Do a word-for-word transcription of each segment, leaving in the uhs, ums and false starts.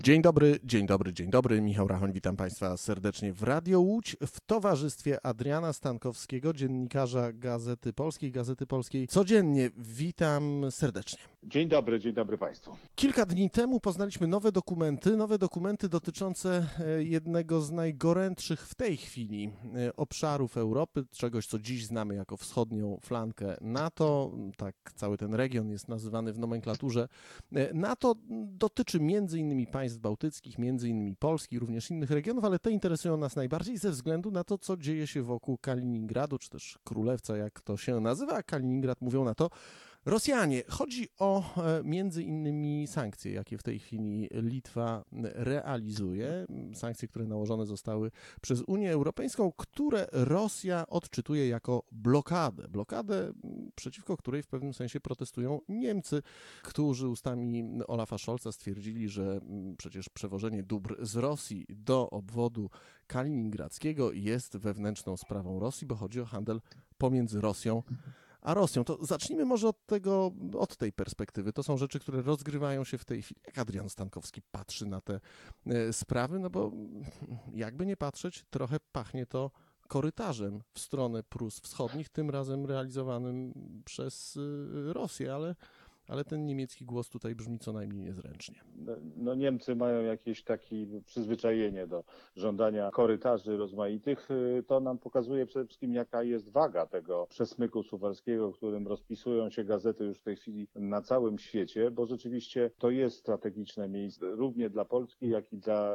Dzień dobry, dzień dobry, dzień dobry. Michał Rachoń, witam Państwa serdecznie w Radio Łódź w towarzystwie Adriana Stankowskiego, dziennikarza Gazety Polskiej, Gazety Polskiej Codziennie. Witam serdecznie. Dzień dobry, dzień dobry Państwu. Kilka dni temu poznaliśmy nowe dokumenty, nowe dokumenty dotyczące jednego z najgorętszych w tej chwili obszarów Europy, czegoś, co dziś znamy jako wschodnią flankę NATO. Tak cały ten region jest nazywany w nomenklaturze NATO. Dotyczy między innymi państw bałtyckich, między innymi Polski, również innych regionów, ale te interesują nas najbardziej ze względu na to, co dzieje się wokół Kaliningradu, czy też Królewca, jak to się nazywa. Kaliningrad, mówią na to Rosjanie. Chodzi o między innymi sankcje, jakie w tej chwili Litwa realizuje. Sankcje, które nałożone zostały przez Unię Europejską, które Rosja odczytuje jako blokadę. Blokadę, przeciwko której w pewnym sensie protestują Niemcy, którzy ustami Olafa Scholza stwierdzili, że przecież przewożenie dóbr z Rosji do obwodu kaliningradzkiego jest wewnętrzną sprawą Rosji, bo chodzi o handel pomiędzy Rosją a Rosją. To zacznijmy może od tego, od tej perspektywy. To są rzeczy, które rozgrywają się w tej chwili. Jak Adrian Stankowski patrzy na te sprawy? No bo jakby nie patrzeć, trochę pachnie to korytarzem w stronę Prus Wschodnich, tym razem realizowanym przez Rosję, ale ale ten niemiecki głos tutaj brzmi co najmniej niezręcznie. No, no Niemcy mają jakieś takie przyzwyczajenie do żądania korytarzy rozmaitych. To nam pokazuje przede wszystkim, jaka jest waga tego przesmyku suwalskiego, którym rozpisują się gazety już w tej chwili na całym świecie, bo rzeczywiście to jest strategiczne miejsce równie dla Polski, jak i dla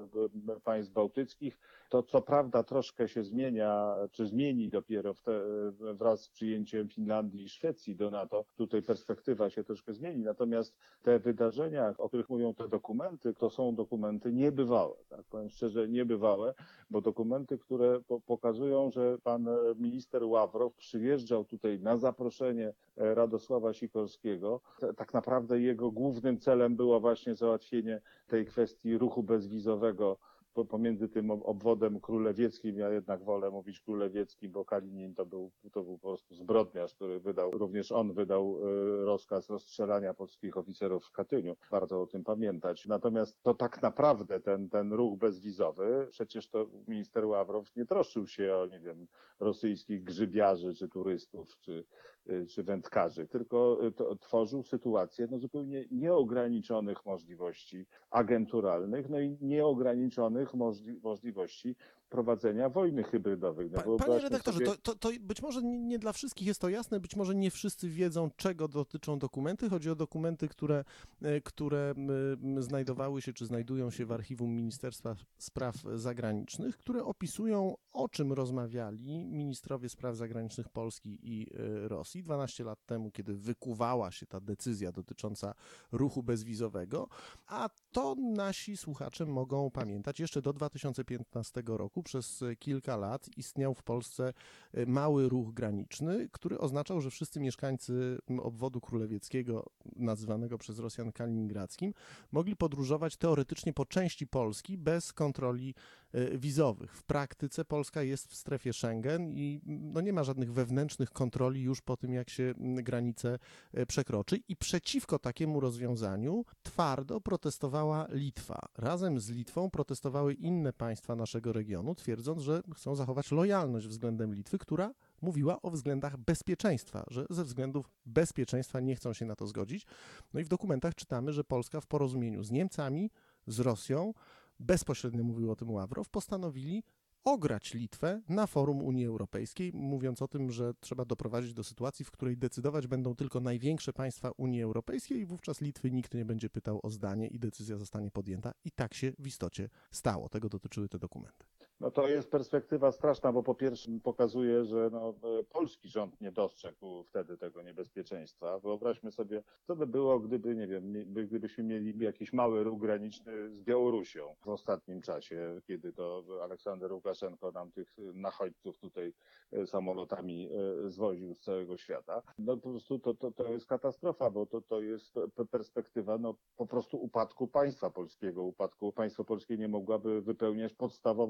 państw bałtyckich. To co prawda troszkę się zmienia, czy zmieni dopiero w te, wraz z przyjęciem Finlandii i Szwecji do NATO. Tutaj perspektywa się troszkę zmieni. Natomiast te wydarzenia, o których mówią te dokumenty, to są dokumenty niebywałe. Tak powiem szczerze, niebywałe, bo dokumenty, które po- pokazują, że pan minister Ławrow przyjeżdżał tutaj na zaproszenie Radosława Sikorskiego. Tak naprawdę jego głównym celem było właśnie załatwienie tej kwestii ruchu bezwizowego pomiędzy tym obwodem królewieckim. Ja jednak wolę mówić królewieckim, bo Kalinin to był, to był po prostu zbrodniarz, który wydał, również on wydał rozkaz rozstrzelania polskich oficerów w Katyniu. Warto o tym pamiętać. Natomiast to tak naprawdę ten, ten ruch bezwizowy, przecież to minister Ławrow nie troszczył się o, nie wiem, rosyjskich grzybiarzy, czy turystów, czy, czy wędkarzy, tylko to, tworzył sytuację no, zupełnie nieograniczonych możliwości agenturalnych, no i nieograniczonych możliwości prowadzenia wojny hybrydowej. No, Panie redaktorze, sobie... to, to, to być może nie, nie dla wszystkich jest to jasne, być może nie wszyscy wiedzą, czego dotyczą dokumenty. Chodzi o dokumenty, które, które znajdowały się, czy znajdują się w archiwum Ministerstwa Spraw Zagranicznych, które opisują, o czym rozmawiali ministrowie spraw zagranicznych Polski i Rosji dwanaście lat temu, kiedy wykuwała się ta decyzja dotycząca ruchu bezwizowego, a to nasi słuchacze mogą pamiętać. Jeszcze do dwa tysiące piętnastego roku przez kilka lat istniał w Polsce mały ruch graniczny, który oznaczał, że wszyscy mieszkańcy obwodu królewieckiego, nazywanego przez Rosjan kaliningradzkim, mogli podróżować teoretycznie po części Polski bez kontroli wizowych. W praktyce Polska jest w strefie Schengen i no nie ma żadnych wewnętrznych kontroli już po tym, jak się granicę przekroczy. I przeciwko takiemu rozwiązaniu twardo protestowała Litwa. Razem z Litwą protestowały inne państwa naszego regionu, twierdząc, że chcą zachować lojalność względem Litwy, która mówiła o względach bezpieczeństwa, że ze względów bezpieczeństwa nie chcą się na to zgodzić. No i w dokumentach czytamy, że Polska w porozumieniu z Niemcami, z Rosją, bezpośrednio mówił o tym Ławrow, postanowili ograć Litwę na forum Unii Europejskiej, mówiąc o tym, że trzeba doprowadzić do sytuacji, w której decydować będą tylko największe państwa Unii Europejskiej i wówczas Litwy nikt nie będzie pytał o zdanie i decyzja zostanie podjęta. I tak się w istocie stało. Tego dotyczyły te dokumenty. No to jest perspektywa straszna, bo po pierwsze pokazuje, że no, polski rząd nie dostrzegł wtedy tego niebezpieczeństwa. Wyobraźmy sobie, co by było, gdyby, nie wiem, gdybyśmy mieli jakiś mały ruch graniczny z Białorusią w ostatnim czasie, kiedy to Aleksander Łukaszenko nam tych nachodźców tutaj samolotami zwoził z całego świata. No po prostu to, to, to jest katastrofa, bo to, to jest perspektywa no, po prostu upadku państwa polskiego. Upadku państwo polskie nie mogłaby wypełniać podstawowych funkcji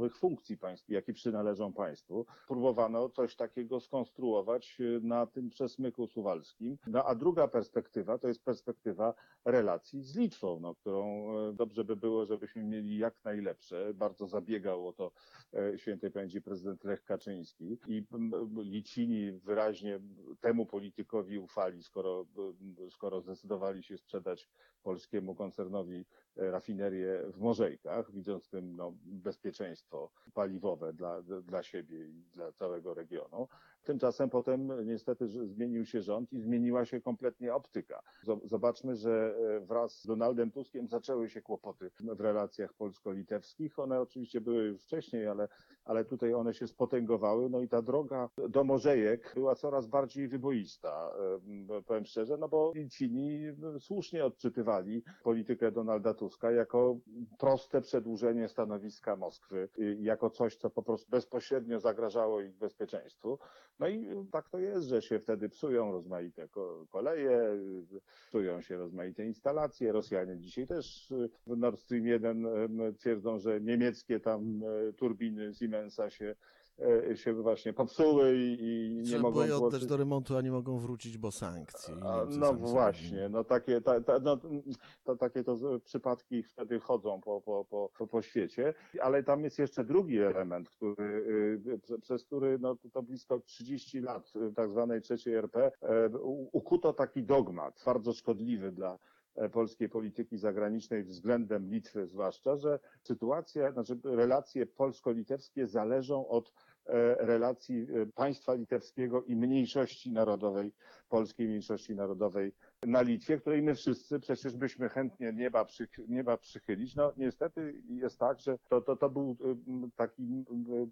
instytucji państw, jakie przynależą państwu, próbowano coś takiego skonstruować na tym przesmyku suwalskim. No, a druga perspektywa to jest perspektywa relacji z Litwą, no, którą dobrze by było, żebyśmy mieli jak najlepsze. Bardzo zabiegał o to świętej pamięci prezydent Lech Kaczyński i Litwini wyraźnie temu politykowi ufali, skoro, skoro zdecydowali się sprzedać polskiemu koncernowi rafinerię w Morzejkach, widząc w tym no, bezpieczeństwo paliwowe dla, dla siebie i dla całego regionu. Tymczasem potem niestety zmienił się rząd i zmieniła się kompletnie optyka. Zobaczmy, że wraz z Donaldem Tuskiem zaczęły się kłopoty w relacjach polsko-litewskich. One oczywiście były już wcześniej, ale, ale tutaj one się spotęgowały. No i ta droga do Morzejek była coraz bardziej wyboista, powiem szczerze, no bo Litwini słusznie odczytywali politykę Donalda Tuska jako proste przedłużenie stanowiska Moskwy, jako coś, co po prostu bezpośrednio zagrażało ich bezpieczeństwu. No i tak to jest, że się wtedy psują rozmaite koleje, psują się rozmaite instalacje. Rosjanie dzisiaj też w Nord Stream jeden twierdzą, że niemieckie tam turbiny Siemensa się się właśnie popsuły i, i nie Trzeba mogą było je oddać włączyć. do remontu, a nie mogą wrócić, bo sankcje. No właśnie, no takie, ta, ta, no, to, takie to przypadki wtedy chodzą po, po, po, po świecie, ale tam jest jeszcze drugi element, który, przez który no, to blisko trzydzieści lat tak zwanej trzeciej R P ukuto taki dogmat, bardzo szkodliwy dla polskiej polityki zagranicznej względem Litwy zwłaszcza, że sytuacja, znaczy relacje polsko-litewskie zależą od relacji państwa litewskiego i mniejszości narodowej, polskiej mniejszości narodowej na Litwie, której my wszyscy przecież byśmy chętnie nieba, przychy, nieba przychylić. No niestety jest tak, że to, to, to był taki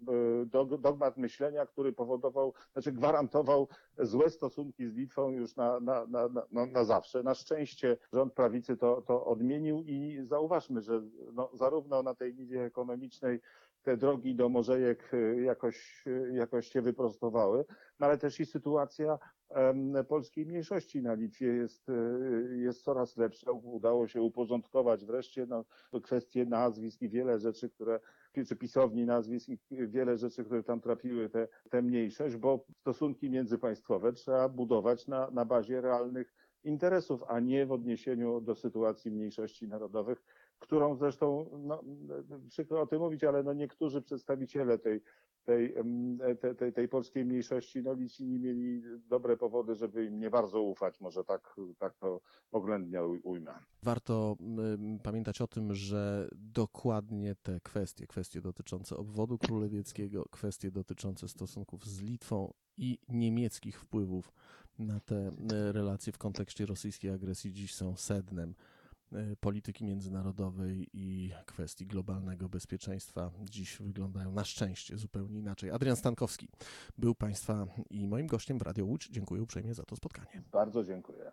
dogmat myślenia, który powodował, znaczy gwarantował złe stosunki z Litwą już na, na, na, na, na zawsze. Na szczęście rząd prawicy to, to odmienił i zauważmy, że no, zarówno na tej niwie ekonomicznej te drogi do Morzejek jakoś, jakoś się wyprostowały, no ale też i sytuacja polskiej mniejszości na Litwie jest, jest coraz lepsza. Udało się uporządkować wreszcie no, kwestie nazwisk i wiele rzeczy, które, czy pisowni nazwisk i wiele rzeczy, które tam trapiły tę te, te mniejszość, bo stosunki międzypaństwowe trzeba budować na, na bazie realnych interesów, a nie w odniesieniu do sytuacji mniejszości narodowych, którą zresztą, no, przykro o tym mówić, ale no niektórzy przedstawiciele tej, tej, tej, tej polskiej mniejszości, no Litwini mieli dobre powody, żeby im nie bardzo ufać, może tak, tak to oględnie ujmę. Warto y, pamiętać o tym, że dokładnie te kwestie, kwestie dotyczące obwodu królewieckiego, kwestie dotyczące stosunków z Litwą i niemieckich wpływów na te relacje w kontekście rosyjskiej agresji dziś są sednem polityki międzynarodowej i kwestii globalnego bezpieczeństwa dziś wyglądają na szczęście zupełnie inaczej. Adrian Stankowski był Państwa i moim gościem w Radio Łódź. Dziękuję uprzejmie za to spotkanie. Bardzo dziękuję.